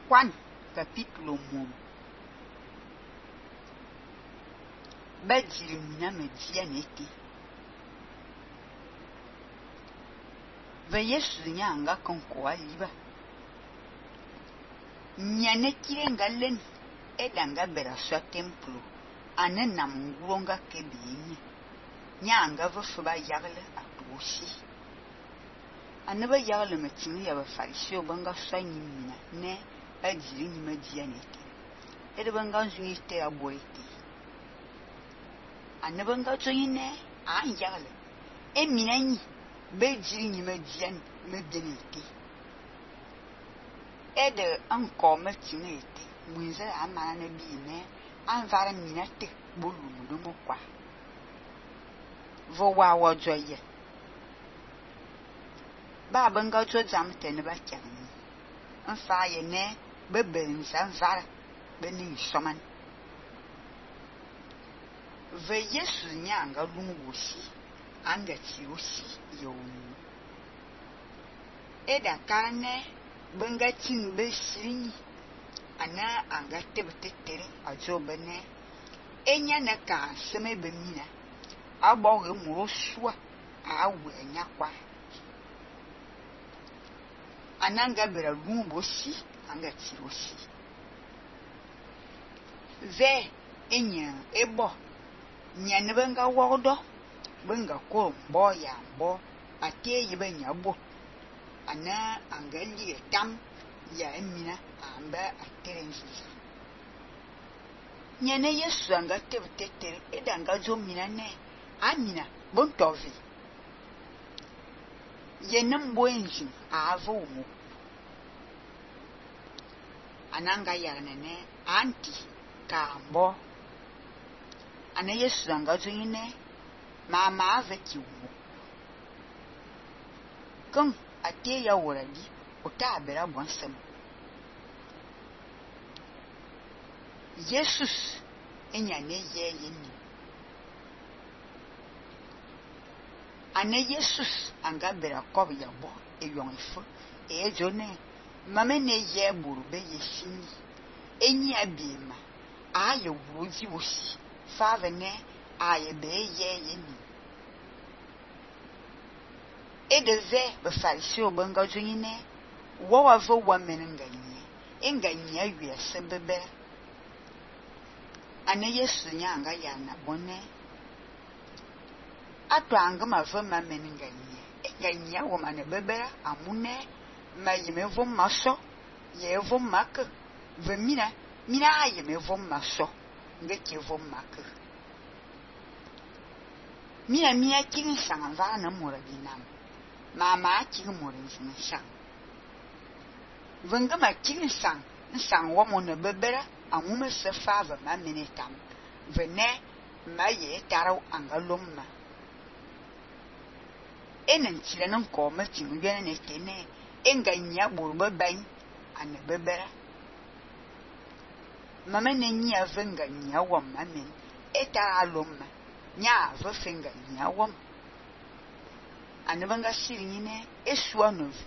Juan capítulo 1. Badiri mina medianeti. Va Yesu nyanga konkoa liba. Nyane kirengalen edanga beraswa templo. Ane namnguronga kebinyi. Nyanga vafuba yagle atuosi. Anaba yagle metini ya bafarisio banga sanyi mina ne adiri ni medianeti. Edabanga zunite aboiti. Anabanga joine an yagle. Eminani bejiri ni medianeti. Ede encore metinete. Munze amana ne bine anvara minate bolu mudomo kwa. Vo wa joye. Ba banga jo jamte ne ba kyani. Anfa ye ne beben san vara beni soman. Ve Yesu nyanga lungusi anga tirosi yomu. Eda kane banga tin be sirini ana anga tebetetere ajo bene enya na ka seme bemina agbawe muro sua awe enya kwa ananga bera lumbosi anga tirosi ve enya ebo nyane banga wodo banga ko mbo ya mbo ate yibenya bo ana anga li tam ya emina amba aterenzi nyane Yesu anga tebetetere edanga jo mina ne amina bontovi yenem boenji avo mu ananga yana ne anti kambo ana Yesu anga jo ine mama aveki mu kan ate ya woradi ota bera bonsam Jesus enyane ye yini ane Jesus anga bera kob ya bo eyonfo ejone mama ne ye buru be yesini enyi abima aye wuji wosi father ne aye be ye yini edeze be farisi obanga joyine wo wavo wamenenganye enganye awie sebebe ane Yesu nyanga yana bone atwanga mavama menenganye enganye wo mane bebera amune mayimevo maso yevo mak vemina mina yemevo maso ngekevo mak mina kin sanga na mora dinam mama kin mora nsang venga ma kin sang wo mo na bebera amume se fava ma minitam vene ma ye taro angalomma enen tirenan ko ma tin gene ne tene enganya burba ban an bebera mama ne nya venga nya wo ma men eta alomma nya va fenga nya wo anabanga sirinine esua novi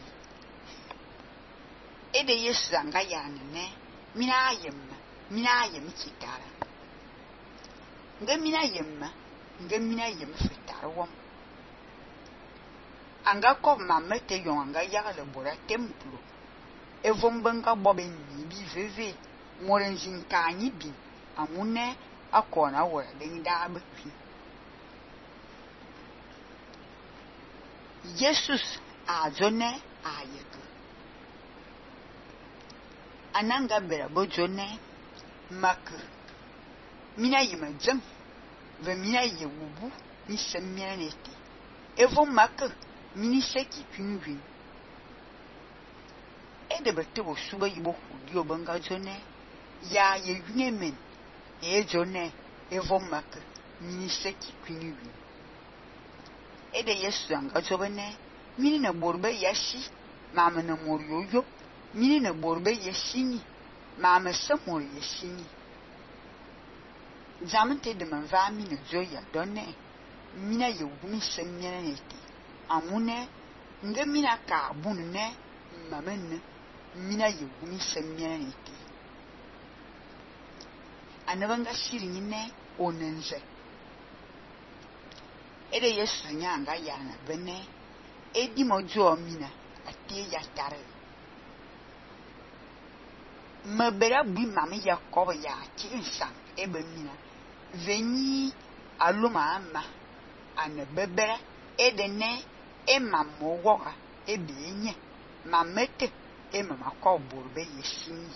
ede Yesu anga yana ne mina yem kitara ngamina yem fitara wom anga ko mamete yon anga yagale bora templo evombanga bobe ni bi veve morenjin kanyi bi amune akona wora den da abpi Jesus ajone ayek ananga bera bojone mak mina yimajam ve mina yewubu ni semia neti evo mak mini seki pingwin edebete wo suba yibo hudi obanga jone ya yewunemen jone evo mak mini seki pingwin ede Yesu anga jobene mini na borbe yashi mama na moryoyo mini na borbe yeshini mama samor yeshini zamante de manva mini joya donne mina yewumi semia neti amune nge mina ka bunne mamenne mina ye gumi semmiana nete anabanga shiringi ne onenze ede Yesu nyanga yana bene edi mojo mina atie ya tare mabera bui mami ya koba ya kinsan ebe mina veni aluma ama ane bebere ede ne emamo woga ebe enye mamete emama kobur be yesini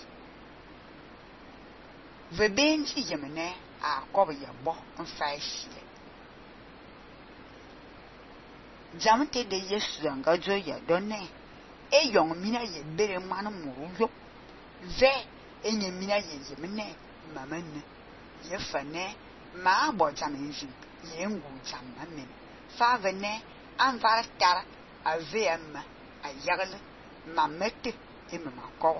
vebenji yemene a koba ya bo nfaishie jamte de Yesu anga jo ya donne e yong mina ye bere manu muruyo ve enye mina ye yemene mamane ye fane ma bo jamenji ye ngu jamamen fa vene anvar tara ave amma ayagle mamete emama ko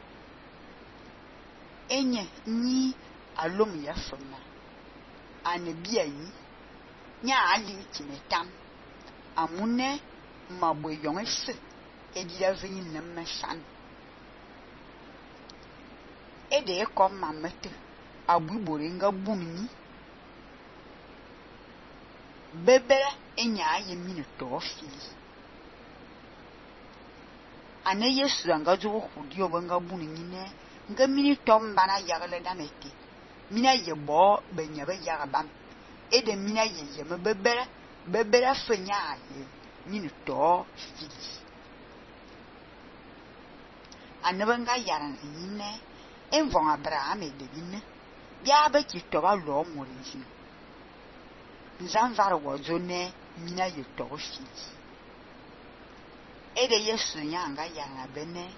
enye ni alom ya fama ane bia yi nya ali timetam amune mabwe yongese edira veni namasan ede ko mamete agbubore nga bunni bebere enya ye minu tofi ane Yesu anga jo hudi obanga bunni ne nga mini tombana yagle danete mina ye bo benya be yagabam ede mina ye yeme bebere fenya ye minu to fili anabanga yaran ne envon Abraham edebine bia ba ki to ba lo morinji nzanvara wojone mina ye to fili ede Yesu nyanga yana bene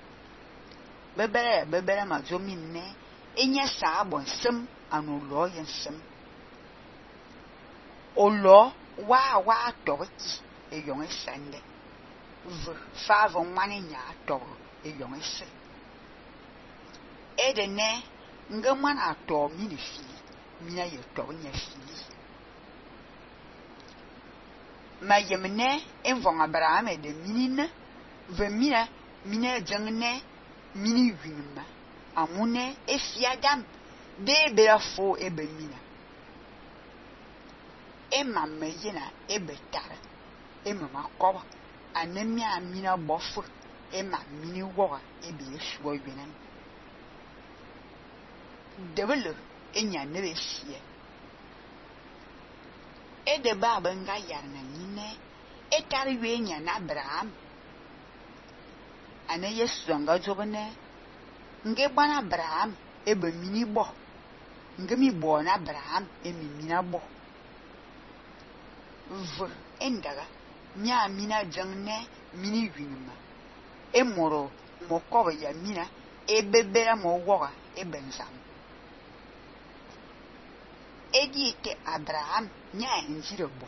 bebere ma zo minne enya sa bon sem anu lo yensem olo wa to ki e yon sende v fa von mani nya to e yon se ede ne ngama na to mini fili mina ye to nya fili ma yemne envon Abraham de minine ve mina jangne mini winma amune efiadam de belafo ebe mina ema meyina ebe tara ema makoba anemia mina bofu ema mini woga ebe yeshuwa yenan debele enya nebe sie ede baba nga yarna nyine etari wenya na Abraham ane Yesu anga jobene nge bana Abraham ebe mini bo nge mi bo na Abraham emi mina bo v endaga nya mina jangne mini winuma emoro mokoba ya mina ebebera mo woga ebenzam edite Abraham nya njire bo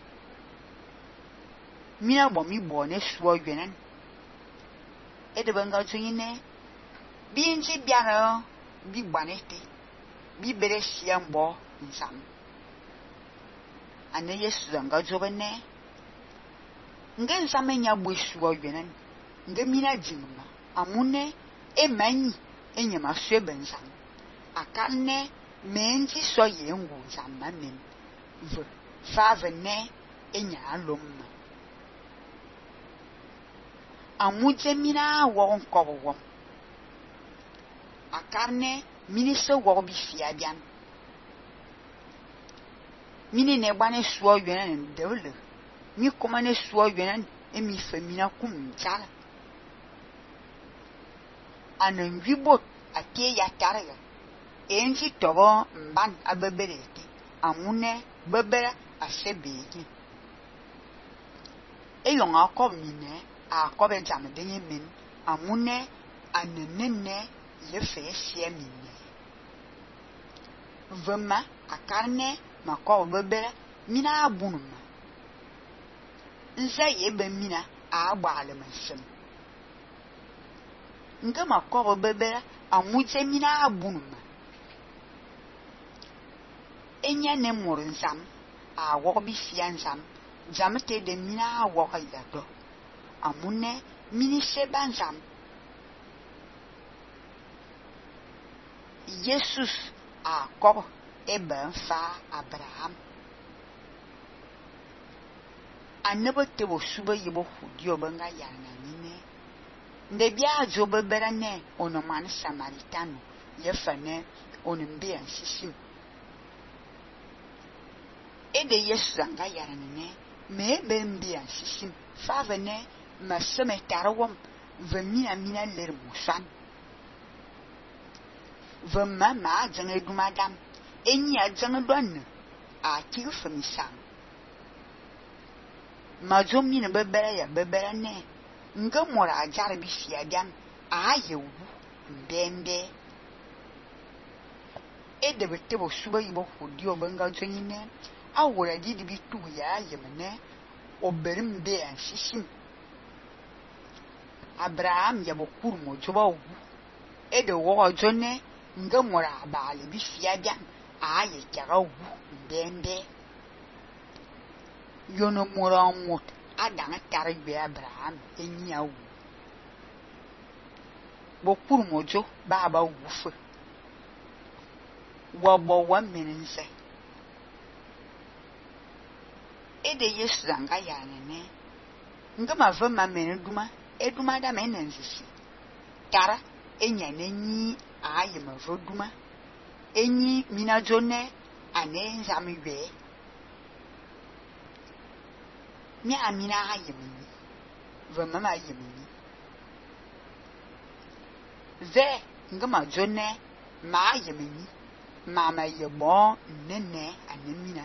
mina bo mi bo ne suwa yenan ede banga tsuyine binji biara bi banete bi bere siambo nsam ane Yesu anga jobene nge nsamenya bwesuwa yenan nge mina jingma amune emanyi enyama swebensam akane menji so yengu zamamen v favene enya alomma amuje mina wo nkowo akarne mini se wo bi fiabian mini ne gbane suo yenen dewle mi komane suo yenen emi femina kum jala anan wibot atie ya targa enji tobo mban abeberete amune bebere asebeki eyon akob mine akobe jamdenye min amune anenene ye fe sie mine vema akarne makob bebere mina abunuma nze yebe mina agbale masem nga makob bebere amuje mina abunuma enya ne murinsam a wobi fiansam jamte de mina woka yado amune mini sebansam Jesus a kobo e ben fa Abraham anaba tebo suba yibo hudio banga yana nine nde bia zo bebera ne ono man Samaritano yefane ono mbia nsisim ede Yesu anga yana nine me be mbia nsisim fa vene maseme tarwom vemina mina ler musan vemma ma jange dumadam enya jange don a tigu femisam mazomi ne bebera ya bebera ne nga mora jarbi fiadam a yewu mbembe ede betebo suba yibo hudio banga zonine awora didi bitu ya yemene oberim be anshisim Abraham yabo kurmo joba wu ede wo jone nga mora bali bi fiadam a ye kara wu mbembe yono mora mot adanga tarigbe Abraham enya wu bo kurmo jo baba wu fe wabo wa minse ede Yesu anga yana ne nga mavema meneduma eduma da menenzisi tara enya nenyi aye mavoduma enyi minajone anenza miwe mi amina aye mini vema ma aye mini ze nga majone ma aye mini mama ye bon nene anemina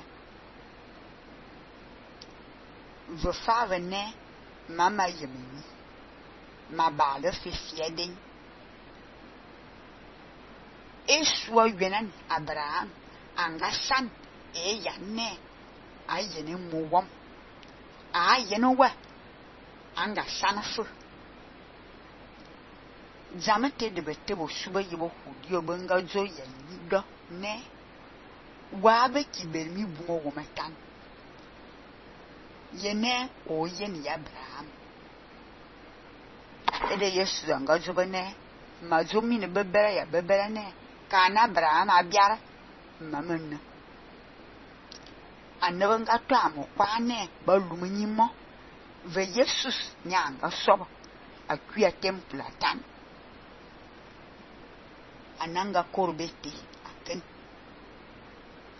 ve fave ne mama ye mini ma ba le fieden eswa yenan Abraham anga san e yanne ayene muwam ayene wa anga sanafu zamate de betebo suba yibo hudio banga zo yalido ne wabe kibermi bungo wometan yene o yeni Abraham ede Yesu anga zo bene mazomi ne bebera ya bebera ne kana Abraham abiara mamana anabanga to amokwa ne balumunyimo ve Jesus nyanga sobo akua temple atan ananga korbeti aken